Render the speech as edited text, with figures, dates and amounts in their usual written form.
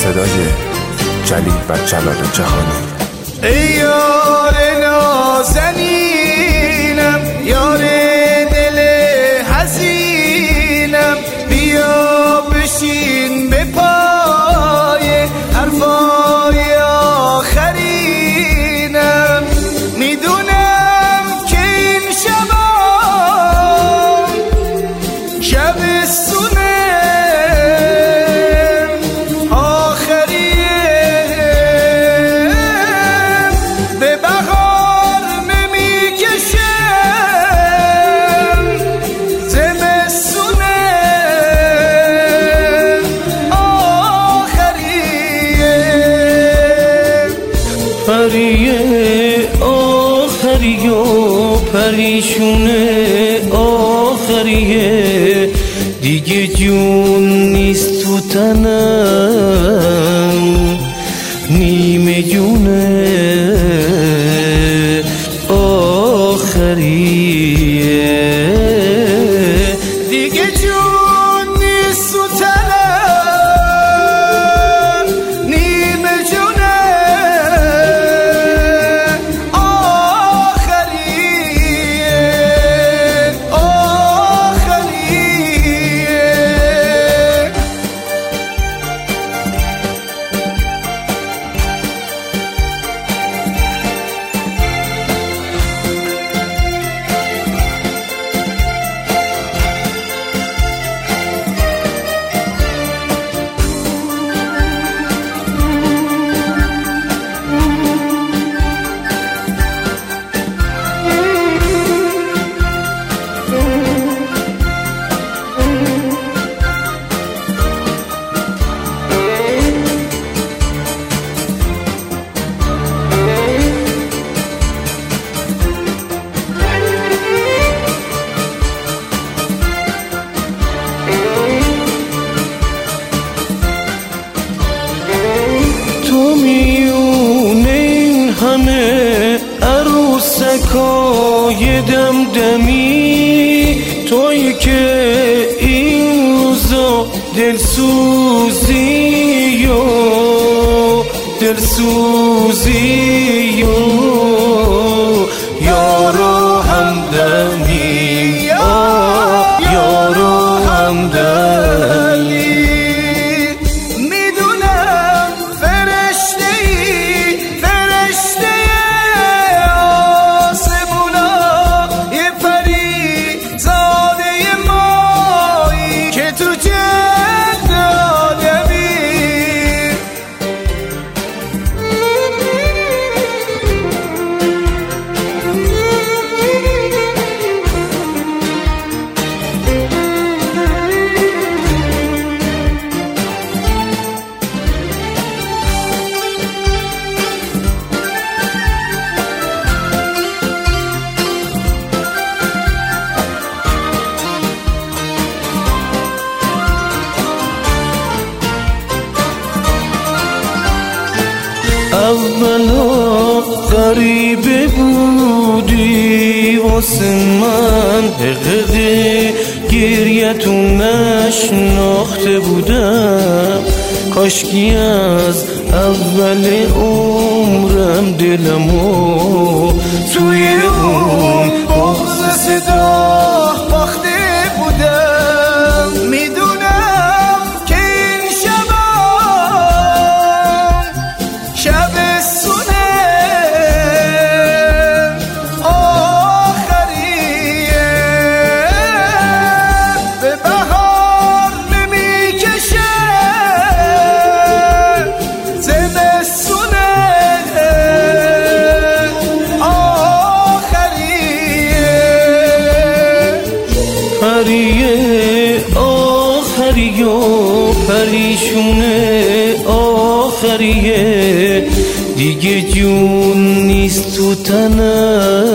صدای جلیل و جلال جهانی. ای یار نازنینم، یار دل حزینم، بیا بشین به پای حرفای آخرینم. میدونم که این شبا شبستونه پریه آخری و پریشونه آخریه، دیگه جون نیست تو تنم، نیمه جونه آخریه، دیگه جون نیست تو تنم، نیمه جونه عروسکای دمدمی، تویی که این روزا دلسوزی و یارو همدمی، یارو همدمی. اولا غریبه بودی واسه من، حقیقی گریتون نشناخته بودم، کاشکی از اول عمرم دلمو توی اون بغض صدا باخته بودم. میدونم که این شبا شبستونه آخریه، به بهار نمیکشه زمستونه آخریه. پریه آخری و پریشونه آخریه، دیگه جون نیست تو تنم،